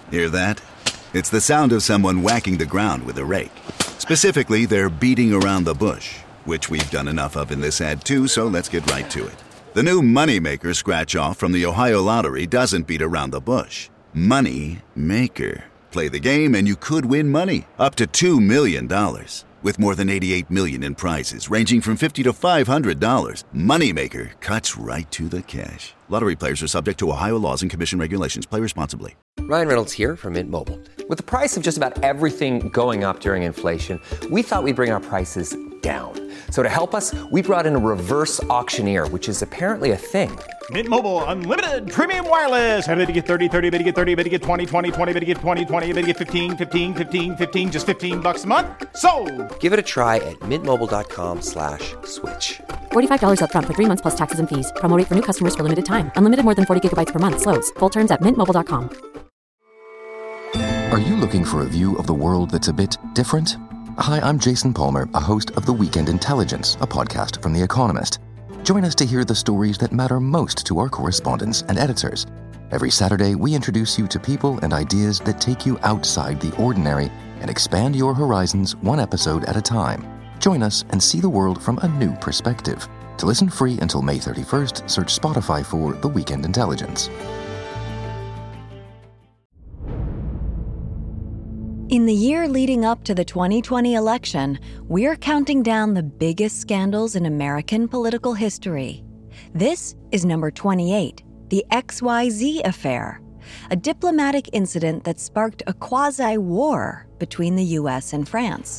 Hear that? It's the sound of someone whacking the ground with a rake. Specifically, they're beating around the bush, which we've done enough of in this ad too, so let's get right to it. The new Moneymaker scratch-off from the Ohio Lottery doesn't beat around the bush. Moneymaker. Play the game and you could win money, up to $2 million. With more than $88 million in prizes, ranging from $50 to $500, Moneymaker cuts right to the cash. Lottery players are subject to Ohio laws and commission regulations. Play responsibly. Ryan Reynolds here from Mint Mobile. With the price of just about everything going up during inflation, we thought we'd bring our prices down. So to help us, we brought in a reverse auctioneer, which is apparently a thing. Mint Mobile Unlimited Premium Wireless. How to get 30, 30, how to get 30, how to get 20, 20, 20, how to get 20, 20, how to get 15, 15, 15, 15, just $15 a month? Sold! Give it a try at mintmobile.com/switch. $45 up front for 3 months plus taxes and fees. Promo rate for new customers for limited time. Unlimited more than 40 gigabytes per month. Slows full terms at mintmobile.com. Are you looking for a view of the world that's a bit different? Hi, I'm Jason Palmer, a host of The Weekend Intelligence, a podcast from The Economist. Join us to hear the stories that matter most to our correspondents and editors. Every Saturday, we introduce you to people and ideas that take you outside the ordinary and expand your horizons one episode at a time. Join us and see the world from a new perspective. To listen free until May 31st, search Spotify for The Weekend Intelligence. In the year leading up to the 2020 election, we're counting down the biggest scandals in American political history. This is number 28, the XYZ affair, a diplomatic incident that sparked a quasi-war between the U.S. and France.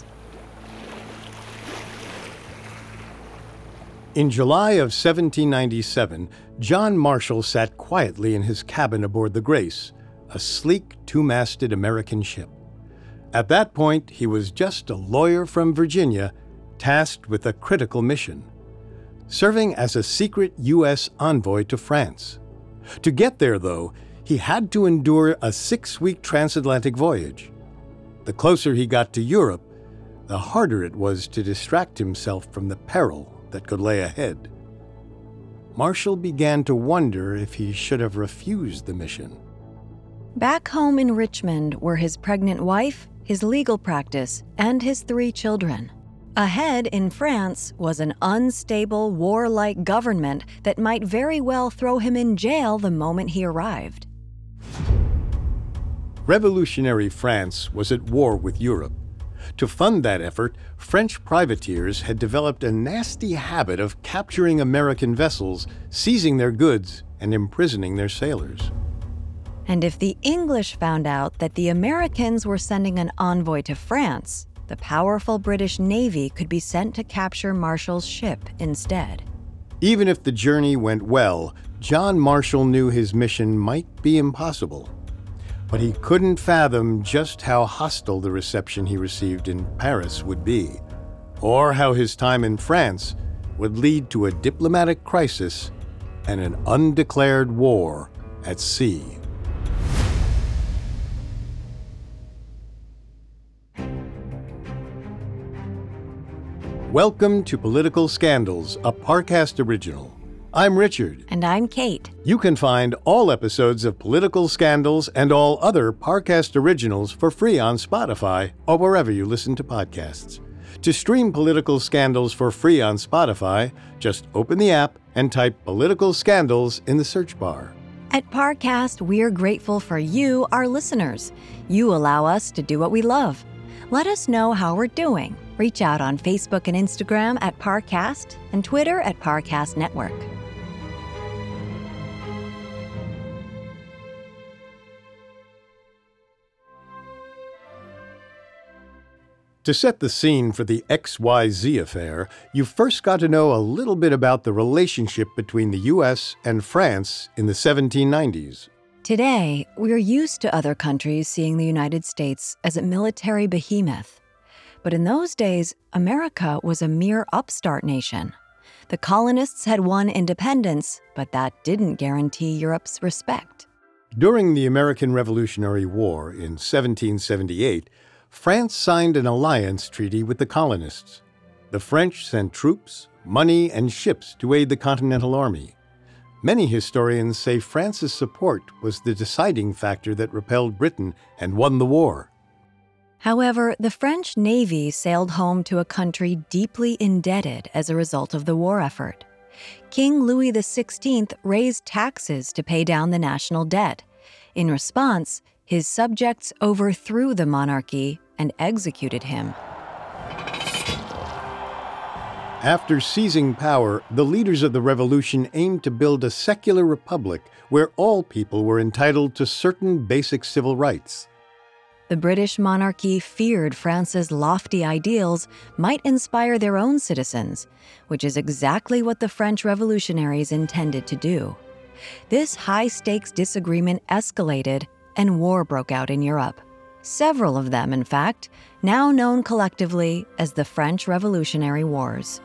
In July of 1797, John Marshall sat quietly in his cabin aboard the Grace, a sleek two-masted American ship. At that point, he was just a lawyer from Virginia, tasked with a critical mission, serving as a secret U.S. envoy to France. To get there, though, he had to endure a 6-week transatlantic voyage. The closer he got to Europe, the harder it was to distract himself from the peril that could lay ahead. Marshall began to wonder if he should have refused the mission. Back home in Richmond were his pregnant wife, his legal practice, and his 3 children. Ahead in France was an unstable, warlike government that might very well throw him in jail the moment he arrived. Revolutionary France was at war with Europe. To fund that effort, French privateers had developed a nasty habit of capturing American vessels, seizing their goods, and imprisoning their sailors. And if the English found out that the Americans were sending an envoy to France, the powerful British Navy could be sent to capture Marshall's ship instead. Even if the journey went well, John Marshall knew his mission might be impossible. But he couldn't fathom just how hostile the reception he received in Paris would be, or how his time in France would lead to a diplomatic crisis and an undeclared war at sea. Welcome to Political Scandals, a Parcast original. I'm Richard. And I'm Kate. You can find all episodes of Political Scandals and all other Parcast originals for free on Spotify or wherever you listen to podcasts. To stream Political Scandals for free on Spotify, just open the app and type Political Scandals in the search bar. At Parcast, we're grateful for you, our listeners. You allow us to do what we love. Let us know how we're doing. Reach out on Facebook and Instagram at Parcast and Twitter at Parcast Network. To set the scene for the XYZ affair, you've first got to know a little bit about the relationship between the U.S. and France in the 1790s. Today, we're used to other countries seeing the United States as a military behemoth. But in those days, America was a mere upstart nation. The colonists had won independence, but that didn't guarantee Europe's respect. During the American Revolutionary War in 1778, France signed an alliance treaty with the colonists. The French sent troops, money, and ships to aid the Continental Army. Many historians say France's support was the deciding factor that repelled Britain and won the war. However, the French Navy sailed home to a country deeply indebted as a result of the war effort. King Louis XVI raised taxes to pay down the national debt. In response, his subjects overthrew the monarchy and executed him. After seizing power, the leaders of the revolution aimed to build a secular republic where all people were entitled to certain basic civil rights. The British monarchy feared France's lofty ideals might inspire their own citizens, which is exactly what the French revolutionaries intended to do. This high-stakes disagreement escalated, and war broke out in Europe. Several of them, in fact, now known collectively as the French Revolutionary Wars.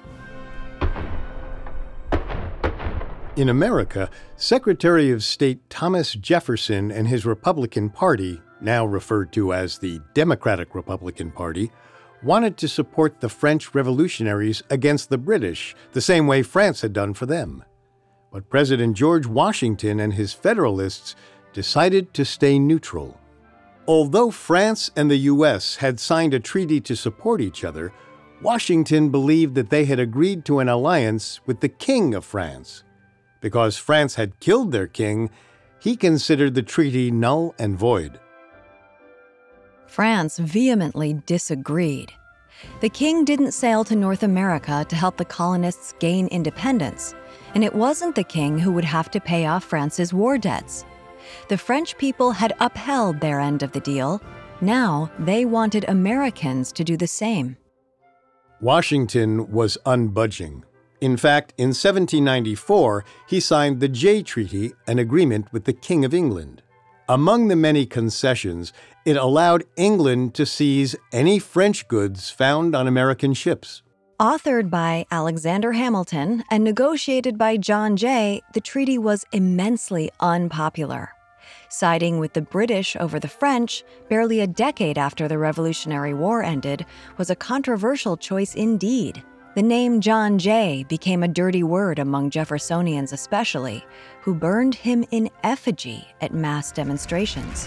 In America, Secretary of State Thomas Jefferson and his Republican Party, now referred to as the Democratic Republican Party, wanted to support the French revolutionaries against the British, the same way France had done for them. But President George Washington and his Federalists decided to stay neutral. Although France and the U.S. had signed a treaty to support each other, Washington believed that they had agreed to an alliance with the King of France. Because France had killed their king, he considered the treaty null and void. France vehemently disagreed. The king didn't sail to North America to help the colonists gain independence, and it wasn't the king who would have to pay off France's war debts. The French people had upheld their end of the deal. Now they wanted Americans to do the same. Washington was unbudging. In fact, in 1794, he signed the Jay Treaty, an agreement with the King of England. Among the many concessions, it allowed England to seize any French goods found on American ships. Authored by Alexander Hamilton and negotiated by John Jay, the treaty was immensely unpopular. Siding with the British over the French, barely a decade after the Revolutionary War ended, was a controversial choice indeed. The name John Jay became a dirty word among Jeffersonians especially, who burned him in effigy at mass demonstrations.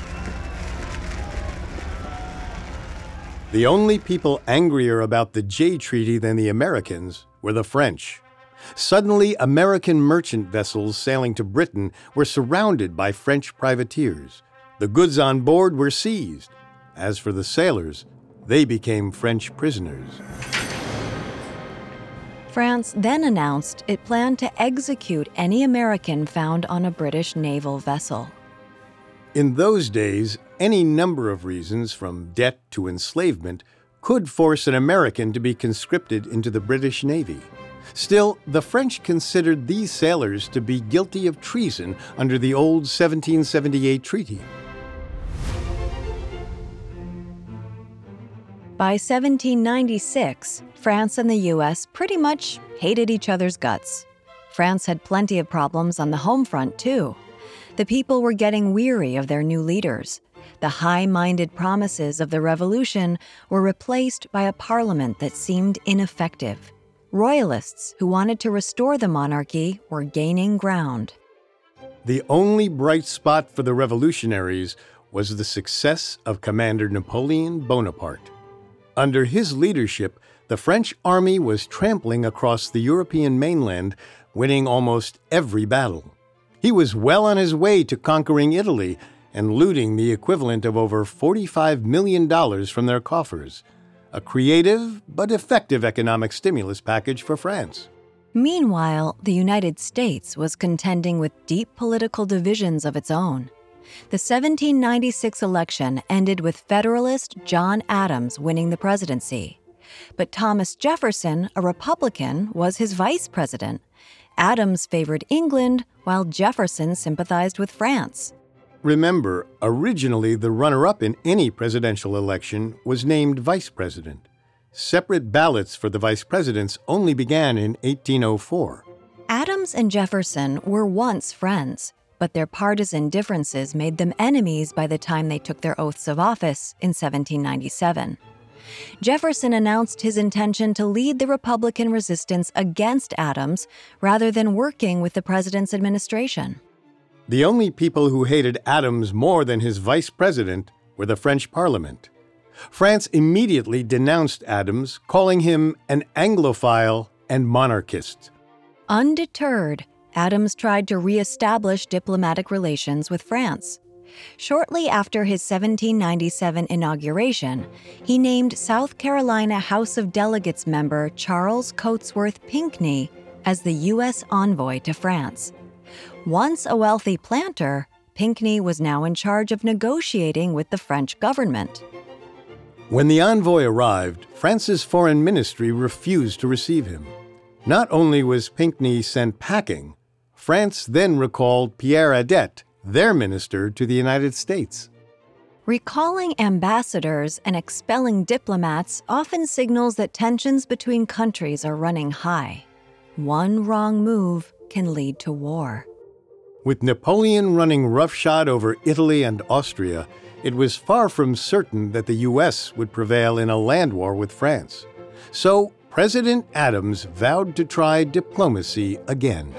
The only people angrier about the Jay Treaty than the Americans were the French. Suddenly, American merchant vessels sailing to Britain were surrounded by French privateers. The goods on board were seized. As for the sailors, they became French prisoners. France then announced it planned to execute any American found on a British naval vessel. In those days, any number of reasons, from debt to enslavement, could force an American to be conscripted into the British Navy. Still, the French considered these sailors to be guilty of treason under the old 1778 treaty. By 1796, France and the U.S. pretty much hated each other's guts. France had plenty of problems on the home front, too. The people were getting weary of their new leaders. The high-minded promises of the revolution were replaced by a parliament that seemed ineffective. Royalists who wanted to restore the monarchy were gaining ground. The only bright spot for the revolutionaries was the success of Commander Napoleon Bonaparte. Under his leadership, the French army was trampling across the European mainland, winning almost every battle. He was well on his way to conquering Italy and looting the equivalent of over $45 million from their coffers. A creative but effective economic stimulus package for France. Meanwhile, the United States was contending with deep political divisions of its own. The 1796 election ended with Federalist John Adams winning the presidency. But Thomas Jefferson, a Republican, was his vice president. Adams favored England, while Jefferson sympathized with France. Remember, originally the runner-up in any presidential election was named vice president. Separate ballots for the vice presidents only began in 1804. Adams and Jefferson were once friends, but their partisan differences made them enemies by the time they took their oaths of office in 1797. Jefferson announced his intention to lead the Republican resistance against Adams rather than working with the president's administration. The only people who hated Adams more than his vice president were the French Parliament. France immediately denounced Adams, calling him an Anglophile and monarchist. Undeterred, Adams tried to re-establish diplomatic relations with France. Shortly after his 1797 inauguration, he named South Carolina House of Delegates member Charles Cotesworth Pinckney as the U.S. envoy to France. Once a wealthy planter, Pinckney was now in charge of negotiating with the French government. When the envoy arrived, France's foreign ministry refused to receive him. Not only was Pinckney sent packing, France then recalled Pierre Adet, their minister, to the United States. Recalling ambassadors and expelling diplomats often signals that tensions between countries are running high. One wrong move can lead to war. With Napoleon running roughshod over Italy and Austria, it was far from certain that the U.S. would prevail in a land war with France. So President Adams vowed to try diplomacy again.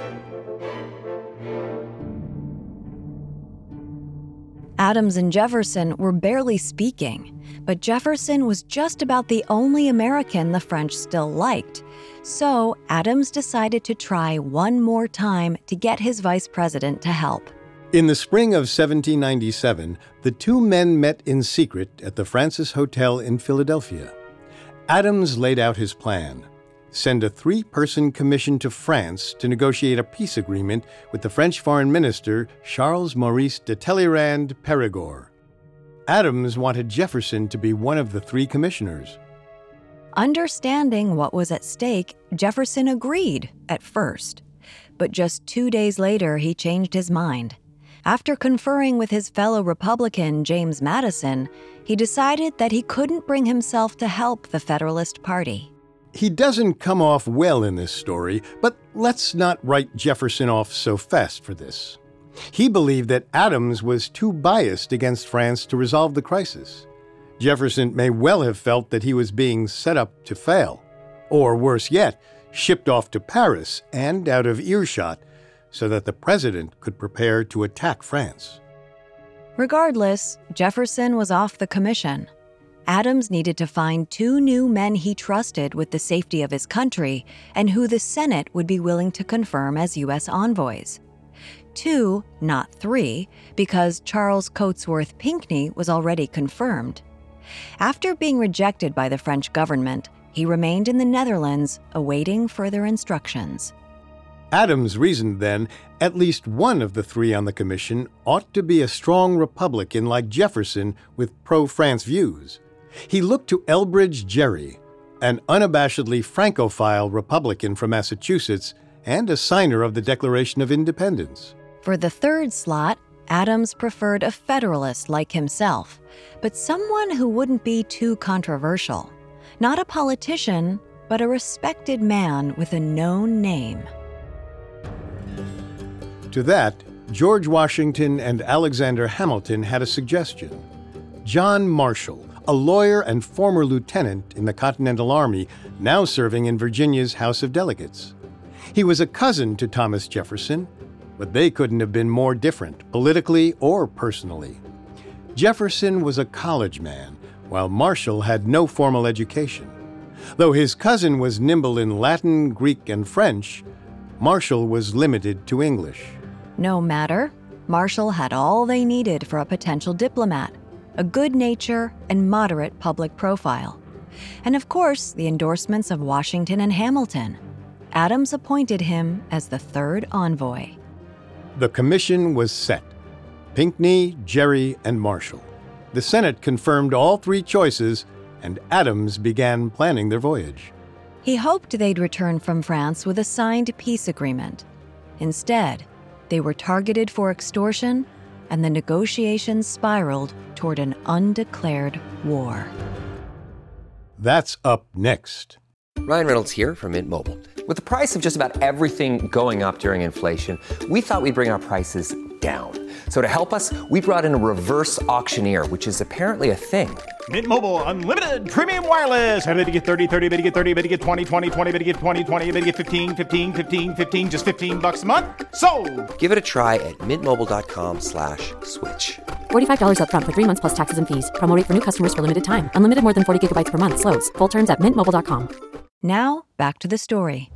Adams and Jefferson were barely speaking, but Jefferson was just about the only American the French still liked. So Adams decided to try one more time to get his vice president to help. In the spring of 1797, the two men met in secret at the Francis Hotel in Philadelphia. Adams laid out his plan: send a 3-person commission to France to negotiate a peace agreement with the French foreign minister Charles Maurice de Talleyrand Périgord. Adams wanted Jefferson to be one of the 3 commissioners. Understanding what was at stake, Jefferson agreed at first. But just 2 days later, he changed his mind. After conferring with his fellow Republican, James Madison, he decided that he couldn't bring himself to help the Federalist Party. He doesn't come off well in this story, but let's not write Jefferson off so fast for this. He believed that Adams was too biased against France to resolve the crisis. Jefferson may well have felt that he was being set up to fail, or worse yet, shipped off to Paris and out of earshot so that the president could prepare to attack France. Regardless, Jefferson was off the commission. Adams needed to find 2 new men he trusted with the safety of his country and who the Senate would be willing to confirm as U.S. envoys. 2, not 3, because Charles Cotesworth Pinckney was already confirmed. After being rejected by the French government, he remained in the Netherlands, awaiting further instructions. Adams reasoned then at least one of the 3 on the commission ought to be a strong Republican like Jefferson with pro-France views. He looked to Elbridge Gerry, an unabashedly Francophile Republican from Massachusetts and a signer of the Declaration of Independence. For the 3rd slot, Adams preferred a Federalist like himself, but someone who wouldn't be too controversial. Not a politician, but a respected man with a known name. To that, George Washington and Alexander Hamilton had a suggestion. John Marshall, a lawyer and former lieutenant in the Continental Army, now serving in Virginia's House of Delegates. He was a cousin to Thomas Jefferson, but they couldn't have been more different, politically or personally. Jefferson was a college man, while Marshall had no formal education. Though his cousin was nimble in Latin, Greek, and French, Marshall was limited to English. No matter, Marshall had all they needed for a potential diplomat: a good nature and moderate public profile. And of course, the endorsements of Washington and Hamilton. Adams appointed him as the 3rd envoy. The commission was set: Pinckney, Gerry, and Marshall. The Senate confirmed all 3 choices, and Adams began planning their voyage. He hoped they'd return from France with a signed peace agreement. Instead, they were targeted for extortion, and the negotiations spiraled toward an undeclared war. That's up next. Ryan Reynolds here from Mint Mobile. With the price of just about everything going up during inflation, we thought we'd bring our prices down. So to help us, we brought in a reverse auctioneer, which is apparently a thing. Mint Mobile Unlimited Premium Wireless. How to get 30, 30, how to get 30, how to get 20, 20, 20, how to get 20, 20, how to get 15, 15, 15, 15, just $15 a month? Sold! Give it a try at mintmobile.com/switch. $45 up front for 3 months plus taxes and fees. Promo rate for new customers for limited time. Unlimited more than 40 gigabytes per month. Slows full terms at mintmobile.com. Now, back to the story.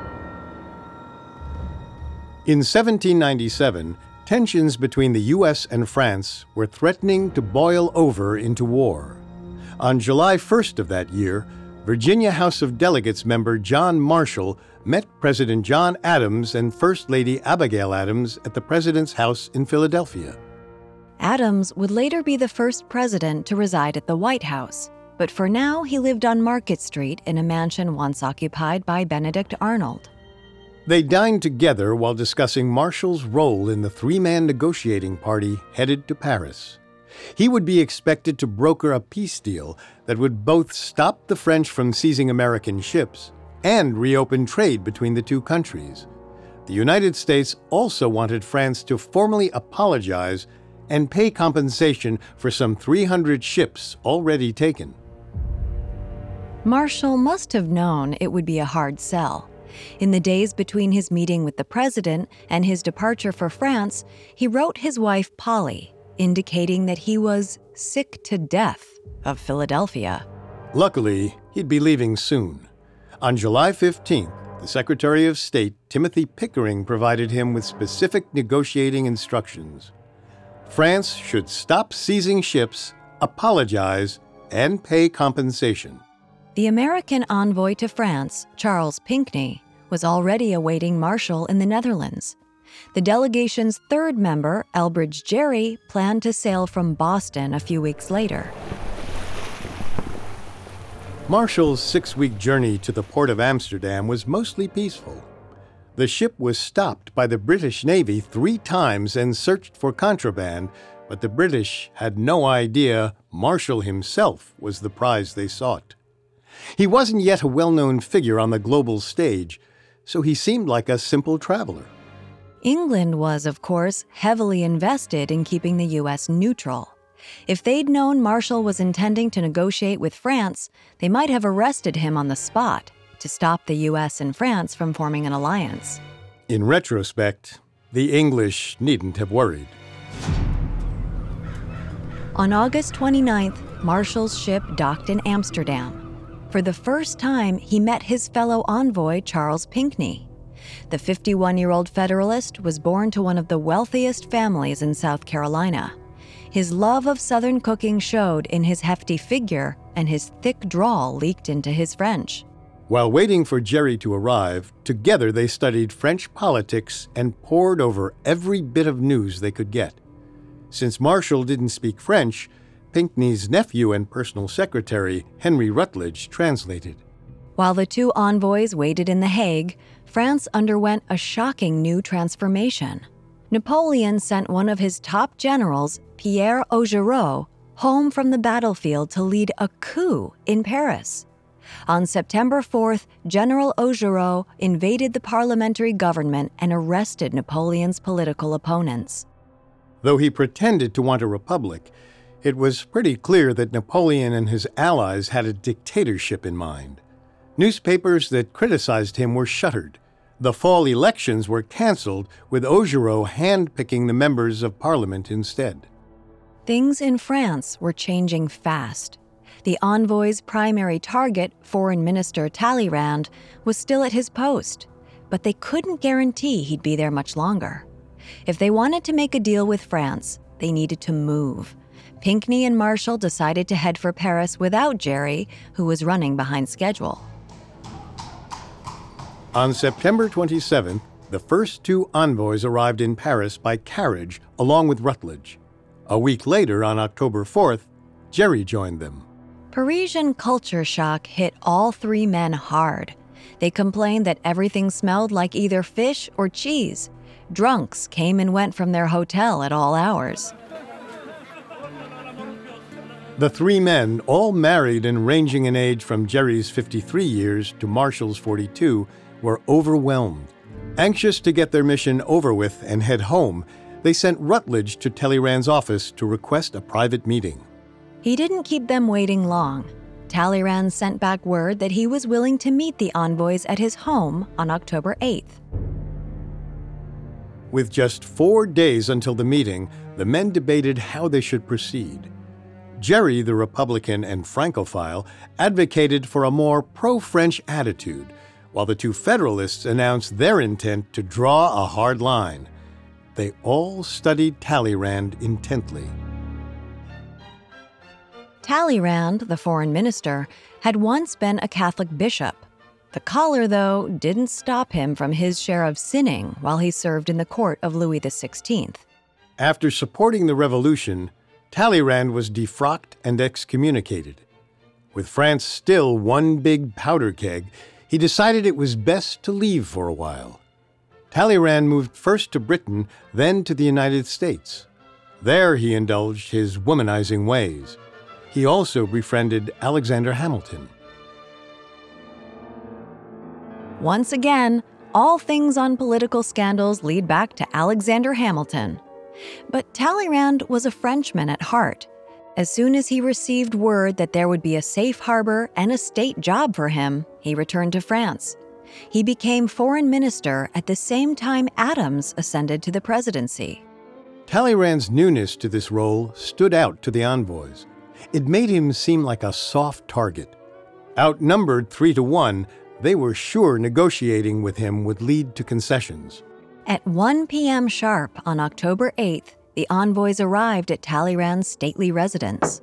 In 1797, tensions between the U.S. and France were threatening to boil over into war. On July 1st of that year, Virginia House of Delegates member John Marshall met President John Adams and First Lady Abigail Adams at the President's house in Philadelphia. Adams would later be the first president to reside at the White House, but for now he lived on Market Street in a mansion once occupied by Benedict Arnold. They dined together while discussing Marshall's role in the three-man negotiating party headed to Paris. He would be expected to broker a peace deal that would both stop the French from seizing American ships and reopen trade between the two countries. The United States also wanted France to formally apologize and pay compensation for some 300 ships already taken. Marshall must have known it would be a hard sell. In the days between his meeting with the president and his departure for France, he wrote his wife Polly, indicating that he was sick to death of Philadelphia. Luckily, he'd be leaving soon. On July 15th, the Secretary of State, Timothy Pickering, provided him with specific negotiating instructions. France should stop seizing ships, apologize, and pay compensation. The American envoy to France, Charles Pinckney, was already awaiting Marshall in the Netherlands. The delegation's third member, Elbridge Gerry, planned to sail from Boston a few weeks later. Marshall's 6-week journey to the port of Amsterdam was mostly peaceful. The ship was stopped by the British Navy 3 times and searched for contraband, but the British had no idea Marshall himself was the prize they sought. He wasn't yet a well-known figure on the global stage, so he seemed like a simple traveler. England was, of course, heavily invested in keeping the U.S. neutral. If they'd known Marshall was intending to negotiate with France, they might have arrested him on the spot to stop the U.S. and France from forming an alliance. In retrospect, the English needn't have worried. On August 29th, Marshall's ship docked in Amsterdam. For the first time, he met his fellow envoy, Charles Pinckney. The 51-year-old Federalist was born to one of the wealthiest families in South Carolina. His love of Southern cooking showed in his hefty figure, and his thick drawl leaked into his French. While waiting for Gerry to arrive, together they studied French politics and pored over every bit of news they could get. Since Marshall didn't speak French, Pinckney's nephew and personal secretary, Henry Rutledge, translated. While the two envoys waited in The Hague, France underwent a shocking new transformation. Napoleon sent one of his top generals, Pierre Augereau, home from the battlefield to lead a coup in Paris. On September 4th, General Augereau invaded the parliamentary government and arrested Napoleon's political opponents. Though he pretended to want a republic, it was pretty clear that Napoleon and his allies had a dictatorship in mind. Newspapers that criticized him were shuttered. The fall elections were canceled, with Augereau hand-picking the members of parliament instead. Things in France were changing fast. The envoy's primary target, Foreign Minister Talleyrand, was still at his post, but they couldn't guarantee he'd be there much longer. If they wanted to make a deal with France, they needed to move. Pinckney and Marshall decided to head for Paris without Gerry, who was running behind schedule. On September 27th, the first 2 envoys arrived in Paris by carriage along with Rutledge. A week later, on October 4th, Gerry joined them. Parisian culture shock hit all 3 men hard. They complained that everything smelled like either fish or cheese. Drunks came and went from their hotel at all hours. The 3 men, all married and ranging in age from Gerry's 53 years to Marshall's 42, were overwhelmed. Anxious to get their mission over with and head home, They sent Rutledge to Talleyrand's office to request a private meeting. He didn't keep them waiting long. Talleyrand sent back word that he was willing to meet the envoys at his home on October 8th. With just 4 days until the meeting, the men debated how they should proceed. Gerry, the Republican and Francophile, advocated for a more pro-French attitude, while the two Federalists announced their intent to draw a hard line. They all studied Talleyrand intently. Talleyrand, the foreign minister, had once been a Catholic bishop. The collar, though, didn't stop him from his share of sinning while he served in the court of Louis XVI. After supporting the revolution, Talleyrand was defrocked and excommunicated. With France still one big powder keg, he decided it was best to leave for a while. Talleyrand moved first to Britain, then to the United States. There he indulged his womanizing ways. He also befriended Alexander Hamilton. Once again, all things on political scandals lead back to Alexander Hamilton. But Talleyrand was a Frenchman at heart. As soon as he received word that there would be a safe harbor and a state job for him, he returned to France. He became foreign minister at the same time Adams ascended to the presidency. Talleyrand's newness to this role stood out to the envoys. It made him seem like a soft target. Outnumbered 3-1, they were sure negotiating with him would lead to concessions. At 1 p.m. sharp on October 8th, the envoys arrived at Talleyrand's stately residence.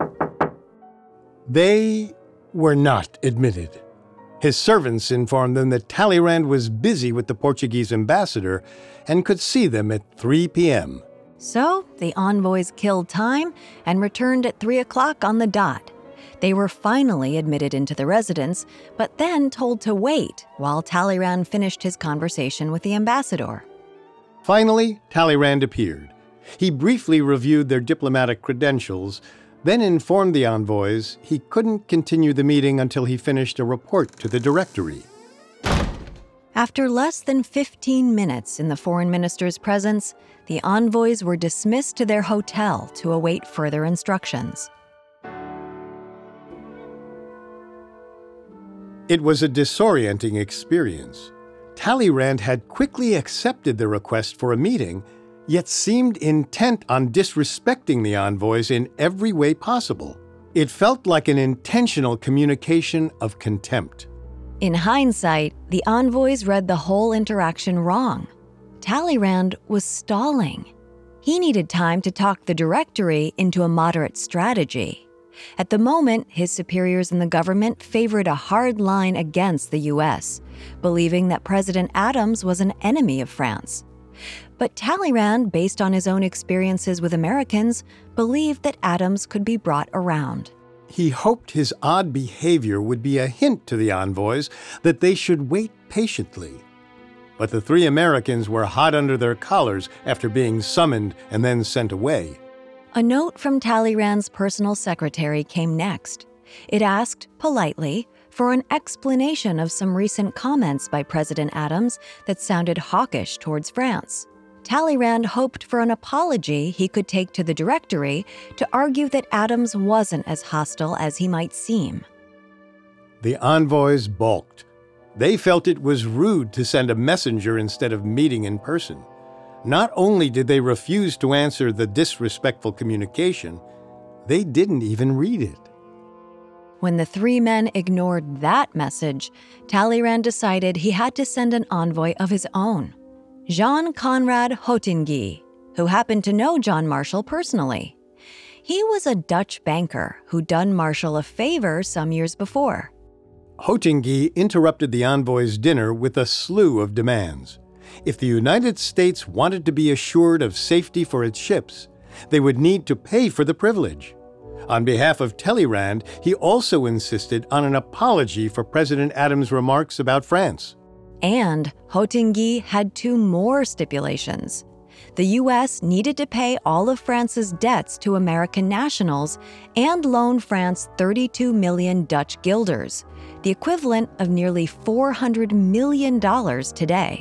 They were not admitted. His servants informed them that Talleyrand was busy with the Portuguese ambassador and could see them at 3 p.m. So the envoys killed time and returned at 3 o'clock on the dot. They were finally admitted into the residence, but then told to wait while Talleyrand finished his conversation with the ambassador. Finally, Talleyrand appeared. He briefly reviewed their diplomatic credentials, then informed the envoys he couldn't continue the meeting until he finished a report to the Directory. After less than 15 minutes in the foreign minister's presence, the envoys were dismissed to their hotel to await further instructions. It was a disorienting experience. Talleyrand had quickly accepted the request for a meeting, yet seemed intent on disrespecting the envoys in every way possible. It felt like an intentional communication of contempt. In hindsight, the envoys read the whole interaction wrong. Talleyrand was stalling. He needed time to talk the Directory into a moderate strategy. At the moment, his superiors in the government favored a hard line against the U.S., believing that President Adams was an enemy of France. But Talleyrand, based on his own experiences with Americans, believed that Adams could be brought around. He hoped his odd behavior would be a hint to the envoys that they should wait patiently. But the three Americans were hot under their collars after being summoned and then sent away. A note from Talleyrand's personal secretary came next. It asked, politely, for an explanation of some recent comments by President Adams that sounded hawkish towards France. Talleyrand hoped for an apology he could take to the Directory to argue that Adams wasn't as hostile as he might seem. The envoys balked. They felt it was rude to send a messenger instead of meeting in person. Not only did they refuse to answer the disrespectful communication, they didn't even read it. When the three men ignored that message, Talleyrand decided he had to send an envoy of his own, Jean Conrad Hottinguy, who happened to know John Marshall personally. He was a Dutch banker who'd done Marshall a favor some years before. Hottinguy interrupted the envoys' dinner with a slew of demands. If the United States wanted to be assured of safety for its ships, they would need to pay for the privilege. On behalf of Talleyrand, he also insisted on an apology for President Adams' remarks about France. And Hottinguy had two more stipulations. The U.S. needed to pay all of France's debts to American nationals and loan France 32 million Dutch guilders, the equivalent of nearly $400 million today.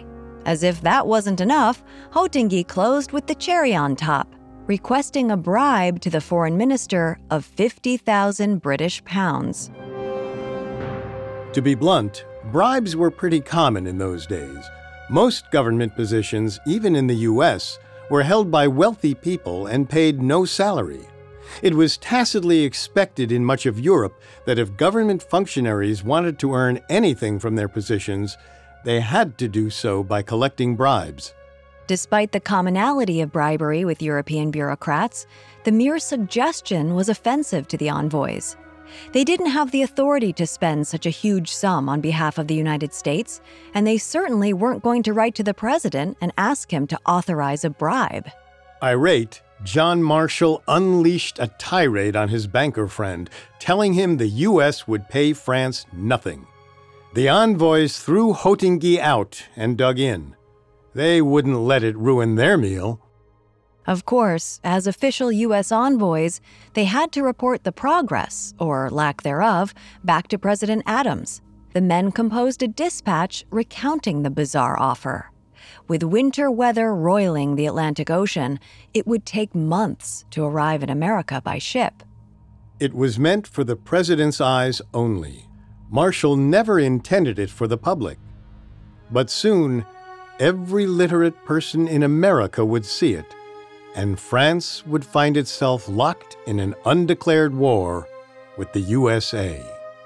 As if that wasn't enough, Houghtongy closed with the cherry on top, requesting a bribe to the foreign minister of 50,000 British pounds. To be blunt, bribes were pretty common in those days. Most government positions, even in the U.S., were held by wealthy people and paid no salary. It was tacitly expected in much of Europe that if government functionaries wanted to earn anything from their positions, they had to do so by collecting bribes. Despite the commonality of bribery with European bureaucrats, the mere suggestion was offensive to the envoys. They didn't have the authority to spend such a huge sum on behalf of the United States, and they certainly weren't going to write to the president and ask him to authorize a bribe. Irate, John Marshall unleashed a tirade on his banker friend, telling him the U.S. would pay France nothing. The envoys threw Houghtongy out and dug in. They wouldn't let it ruin their meal. Of course, as official U.S. envoys, they had to report the progress, or lack thereof, back to President Adams. The men composed a dispatch recounting the bizarre offer. With winter weather roiling the Atlantic Ocean, it would take months to arrive in America by ship. It was meant for the president's eyes only. Marshall never intended it for the public. But soon, every literate person in America would see it, and France would find itself locked in an undeclared war with the USA.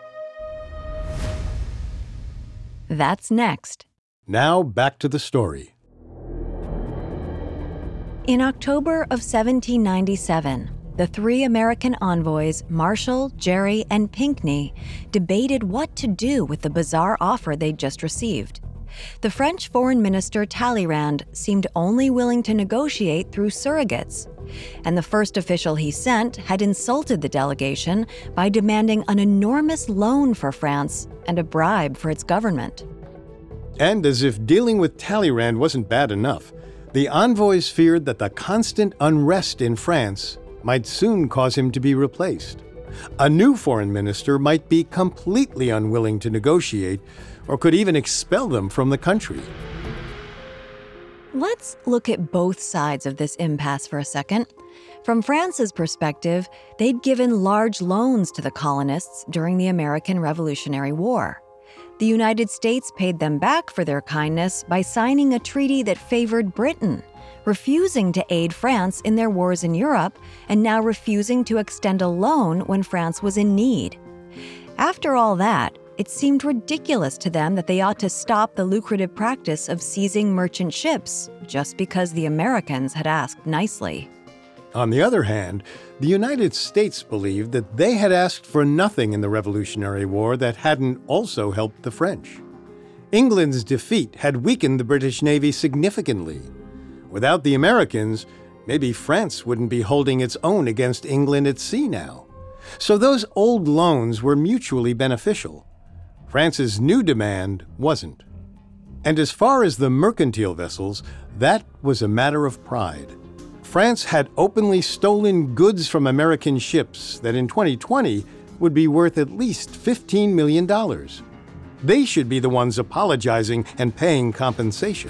That's next. Now back to the story. In October of 1797, the three American envoys, Marshall, Gerry, and Pinckney, debated what to do with the bizarre offer they'd just received. The French Foreign Minister Talleyrand seemed only willing to negotiate through surrogates, and the first official he sent had insulted the delegation by demanding an enormous loan for France and a bribe for its government. And as if dealing with Talleyrand wasn't bad enough, the envoys feared that the constant unrest in France might soon cause him to be replaced. A new foreign minister might be completely unwilling to negotiate, or could even expel them from the country. Let's look at both sides of this impasse for a second. From France's perspective, they'd given large loans to the colonists during the American Revolutionary War. The United States paid them back for their kindness by signing a treaty that favored Britain, refusing to aid France in their wars in Europe, and now refusing to extend a loan when France was in need. After all that, it seemed ridiculous to them that they ought to stop the lucrative practice of seizing merchant ships just because the Americans had asked nicely. On the other hand, the United States believed that they had asked for nothing in the Revolutionary War that hadn't also helped the French. England's defeat had weakened the British Navy significantly. Without the Americans, maybe France wouldn't be holding its own against England at sea now. So those old loans were mutually beneficial. France's new demand wasn't. And as far as the mercantile vessels, that was a matter of pride. France had openly stolen goods from American ships that in 2020 would be worth at least $15 million. They should be the ones apologizing and paying compensation.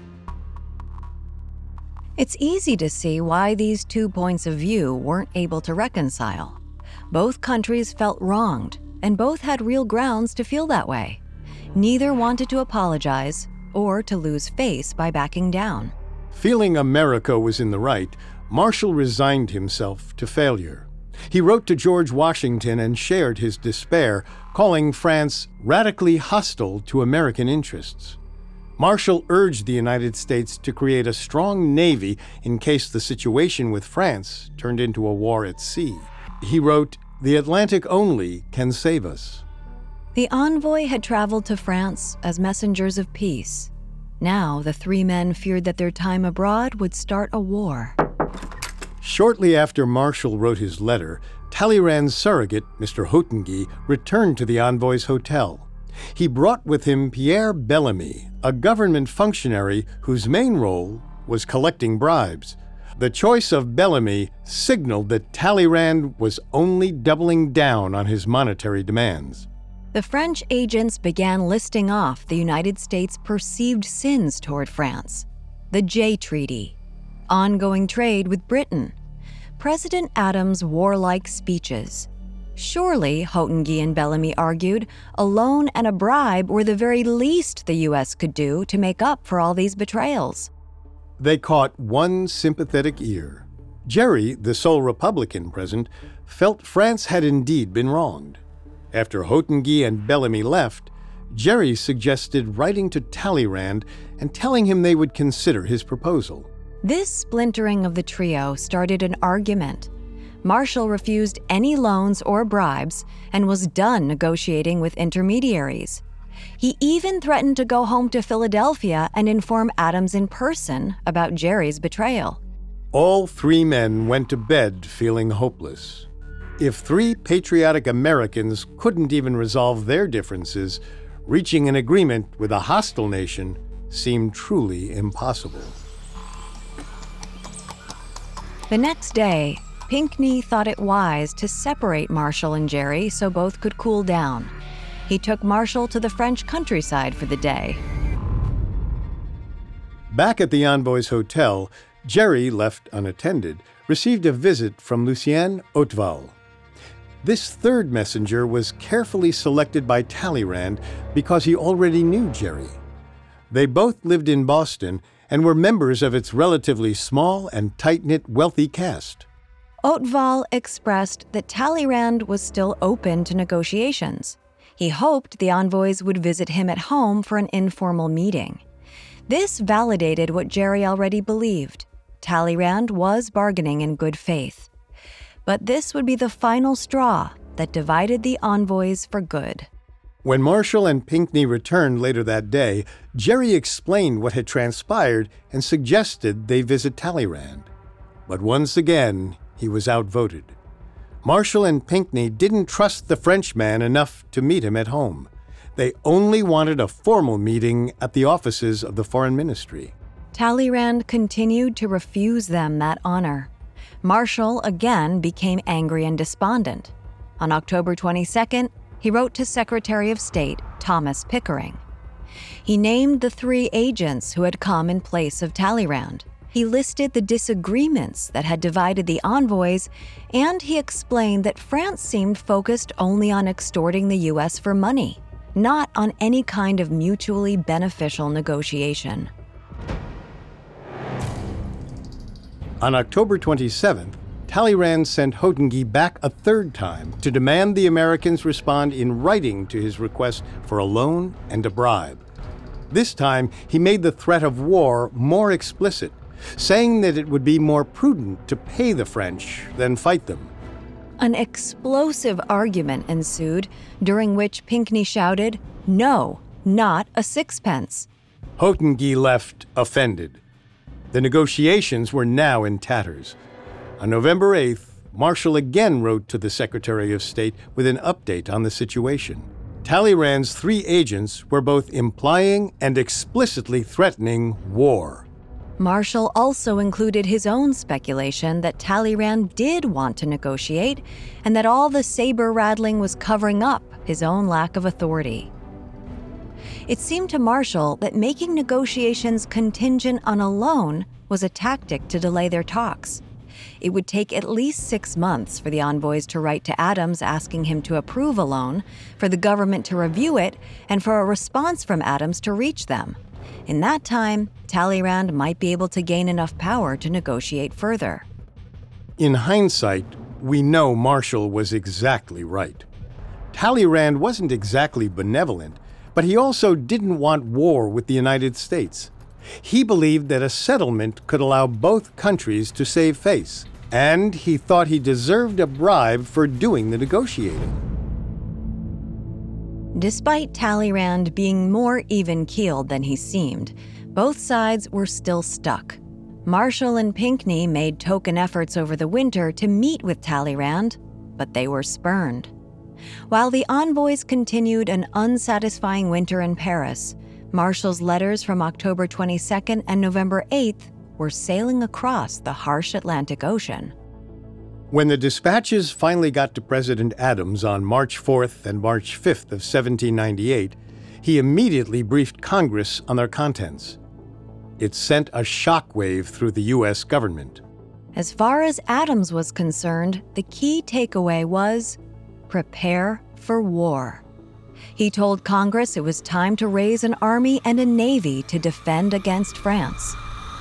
It's easy to see why these 2 points of view weren't able to reconcile. Both countries felt wronged, and both had real grounds to feel that way. Neither wanted to apologize or to lose face by backing down. Feeling America was in the right, Marshall resigned himself to failure. He wrote to George Washington and shared his despair, calling France radically hostile to American interests. Marshall urged the United States to create a strong navy in case the situation with France turned into a war at sea. He wrote, "The Atlantic only can save us." The envoy had traveled to France as messengers of peace. Now, the three men feared that their time abroad would start a war. Shortly after Marshall wrote his letter, Talleyrand's surrogate, Mr. Houghtongy, returned to the envoy's hotel. He brought with him Pierre Bellamy, a government functionary whose main role was collecting bribes. The choice of Bellamy signaled that Talleyrand was only doubling down on his monetary demands. The French agents began listing off the United States' perceived sins toward France: the Jay Treaty, ongoing trade with Britain, President Adams' warlike speeches. Surely, Hotengui and Bellamy argued, a loan and a bribe were the very least the U.S. could do to make up for all these betrayals. They caught one sympathetic ear. Jerry, the sole Republican present, felt France had indeed been wronged. After Hotengui and Bellamy left, Jerry suggested writing to Talleyrand and telling him they would consider his proposal. This splintering of the trio started an argument. Marshall refused any loans or bribes and was done negotiating with intermediaries. He even threatened to go home to Philadelphia and inform Adams in person about Jerry's betrayal. All three men went to bed feeling hopeless. If three patriotic Americans couldn't even resolve their differences, reaching an agreement with a hostile nation seemed truly impossible. The next day, Pinckney thought it wise to separate Marshall and Jerry so both could cool down. He took Marshall to the French countryside for the day. Back at the Envoy's hotel, Jerry, left unattended, received a visit from Lucien Hautval. This third messenger was carefully selected by Talleyrand because he already knew Jerry. They both lived in Boston and were members of its relatively small and tight-knit wealthy caste. Hautval expressed that Talleyrand was still open to negotiations. He hoped the envoys would visit him at home for an informal meeting. This validated what Jerry already believed. Talleyrand was bargaining in good faith. But this would be the final straw that divided the envoys for good. When Marshall and Pinckney returned later that day, Jerry explained what had transpired and suggested they visit Talleyrand. But once again, he was outvoted. Marshall and Pinckney didn't trust the Frenchman enough to meet him at home. They only wanted a formal meeting at the offices of the Foreign Ministry. Talleyrand continued to refuse them that honor. Marshall again became angry and despondent. On October 22nd, he wrote to Secretary of State Thomas Pickering. He named the three agents who had come in place of Talleyrand. He listed the disagreements that had divided the envoys, and he explained that France seemed focused only on extorting the U.S. for money, not on any kind of mutually beneficial negotiation. On October 27th, Talleyrand sent Hotengui back a third time to demand the Americans respond in writing to his request for a loan and a bribe. This time, he made the threat of war more explicit, saying that it would be more prudent to pay the French than fight them. An explosive argument ensued, during which Pinckney shouted, "No, not a sixpence." Hotengui left offended. The negotiations were now in tatters. On November 8th, Marshall again wrote to the Secretary of State with an update on the situation. Talleyrand's three agents were both implying and explicitly threatening war. Marshall also included his own speculation that Talleyrand did want to negotiate and that all the saber-rattling was covering up his own lack of authority. It seemed to Marshall that making negotiations contingent on a loan was a tactic to delay their talks. It would take at least 6 months for the envoys to write to Adams asking him to approve a loan, for the government to review it, and for a response from Adams to reach them. In that time, Talleyrand might be able to gain enough power to negotiate further. In hindsight, we know Marshall was exactly right. Talleyrand wasn't exactly benevolent, but he also didn't want war with the United States. He believed that a settlement could allow both countries to save face, and he thought he deserved a bribe for doing the negotiating. Despite Talleyrand being more even-keeled than he seemed, both sides were still stuck. Marshall and Pinckney made token efforts over the winter to meet with Talleyrand, but they were spurned. While the envoys continued an unsatisfying winter in Paris, Marshall's letters from October 22nd and November 8th were sailing across the harsh Atlantic Ocean. When the dispatches finally got to President Adams on March 4th and March 5th of 1798, he immediately briefed Congress on their contents. It sent a shockwave through the U.S. government. As far as Adams was concerned, the key takeaway was prepare for war. He told Congress it was time to raise an army and a navy to defend against France.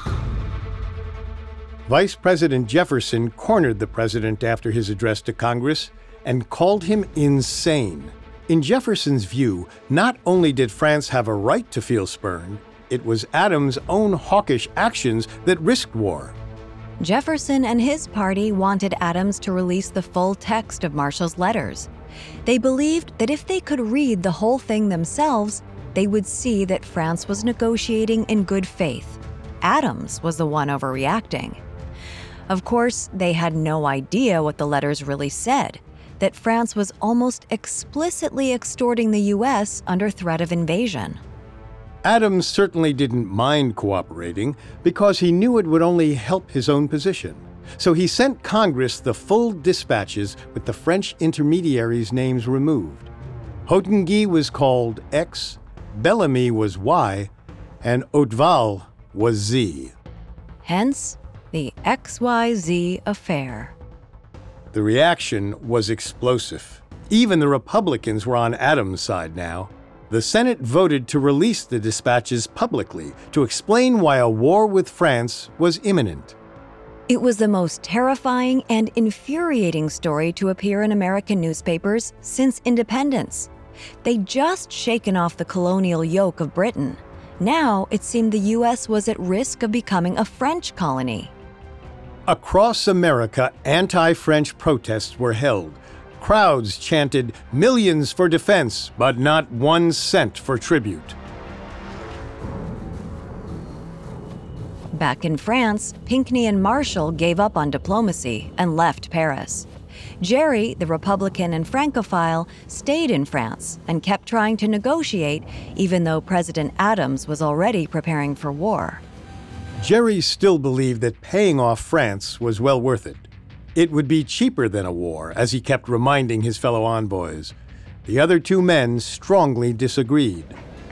Vice President Jefferson cornered the president after his address to Congress and called him insane. In Jefferson's view, not only did France have a right to feel spurned, it was Adams' own hawkish actions that risked war. Jefferson and his party wanted Adams to release the full text of Marshall's letters. They believed that if they could read the whole thing themselves, they would see that France was negotiating in good faith. Adams was the one overreacting. Of course, they had no idea what the letters really said, that France was almost explicitly extorting the U.S. under threat of invasion. Adams certainly didn't mind cooperating because he knew it would only help his own position. So he sent Congress the full dispatches with the French intermediaries' names removed. Hautenguy was called X, Bellamy was Y, and Hautval was Z. Hence, the XYZ affair. The reaction was explosive. Even the Republicans were on Adams' side now. The Senate voted to release the dispatches publicly to explain why a war with France was imminent. It was the most terrifying and infuriating story to appear in American newspapers since independence. They'd just shaken off the colonial yoke of Britain. Now it seemed the U.S. was at risk of becoming a French colony. Across America, anti-French protests were held. Crowds chanted, "Millions for defense, but not 1 cent for tribute." Back in France, Pinckney and Marshall gave up on diplomacy and left Paris. Gerry, the Republican and Francophile, stayed in France and kept trying to negotiate, even though President Adams was already preparing for war. Gerry still believed that paying off France was well worth it. It would be cheaper than a war, as he kept reminding his fellow envoys. The other two men strongly disagreed.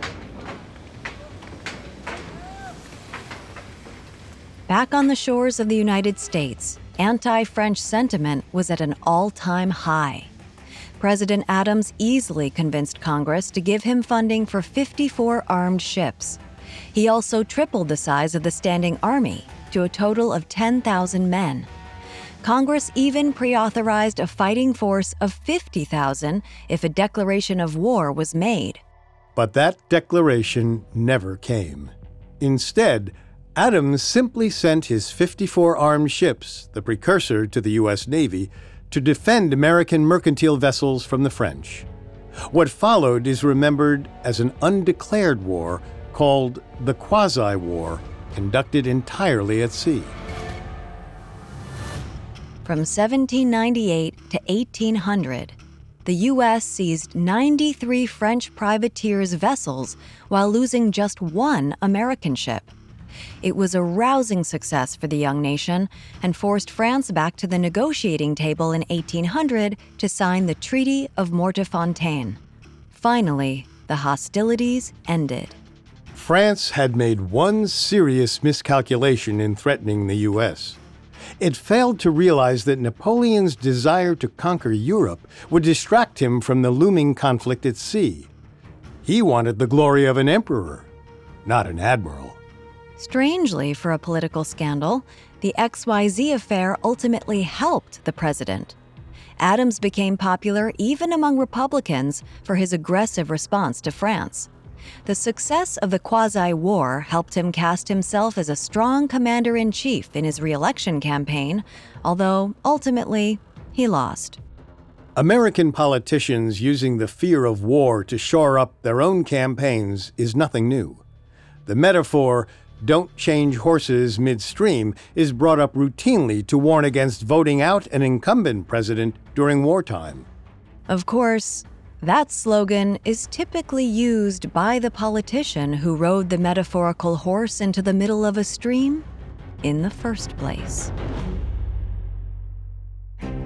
Back on the shores of the United States, anti-French sentiment was at an all-time high. President Adams easily convinced Congress to give him funding for 54 armed ships. He also tripled the size of the standing army to a total of 10,000 men. Congress even pre-authorized a fighting force of 50,000 if a declaration of war was made. But that declaration never came. Instead, Adams simply sent his 54 armed ships, the precursor to the U.S. Navy, to defend American mercantile vessels from the French. What followed is remembered as an undeclared war called the Quasi-War, conducted entirely at sea. From 1798 to 1800, the U.S. seized 93 French privateers' vessels while losing just 1 American ship. It was a rousing success for the young nation and forced France back to the negotiating table in 1800 to sign the Treaty of Mortefontaine. Finally, the hostilities ended. France had made one serious miscalculation in threatening the U.S. It failed to realize that Napoleon's desire to conquer Europe would distract him from the looming conflict at sea. He wanted the glory of an emperor, not an admiral. Strangely, for a political scandal, the XYZ affair ultimately helped the president. Adams became popular even among Republicans for his aggressive response to France. The success of the Quasi-War helped him cast himself as a strong commander-in-chief in his re-election campaign, although ultimately he lost. American politicians using the fear of war to shore up their own campaigns is nothing new. The metaphor, "don't change horses midstream," is brought up routinely to warn against voting out an incumbent president during wartime. Of course, that slogan is typically used by the politician who rode the metaphorical horse into the middle of a stream in the first place.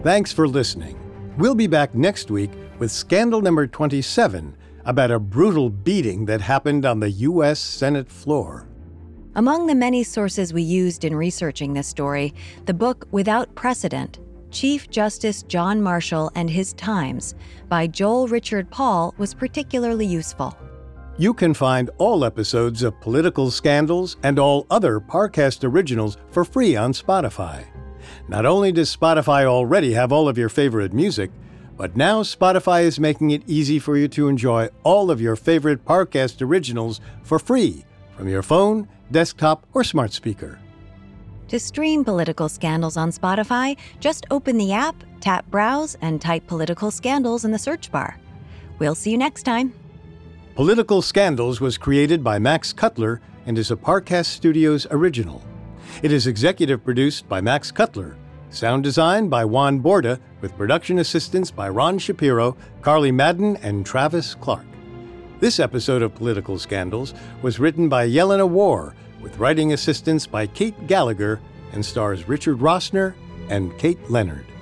Thanks for listening. We'll be back next week with scandal number 27 about a brutal beating that happened on the U.S. Senate floor. Among the many sources we used in researching this story, the book Without Precedent, Chief Justice John Marshall and His Times by Joel Richard Paul was particularly useful. You can find all episodes of Political Scandals and all other Parcast originals for free on Spotify. Not only does Spotify already have all of your favorite music, but now Spotify is making it easy for you to enjoy all of your favorite Parcast originals for free from your phone, desktop, or smart speaker. To stream Political Scandals on Spotify, just open the app, tap Browse, and type Political Scandals in the search bar. We'll see you next time. Political Scandals was created by Max Cutler and is a Parcast Studios original. It is executive produced by Max Cutler, sound design by Juan Borda, with production assistance by Ron Shapiro, Carly Madden, and Travis Clark. This episode of Political Scandals was written by Yelena War, with writing assistance by Kate Gallagher, and stars Richard Rossner and Kate Leonard.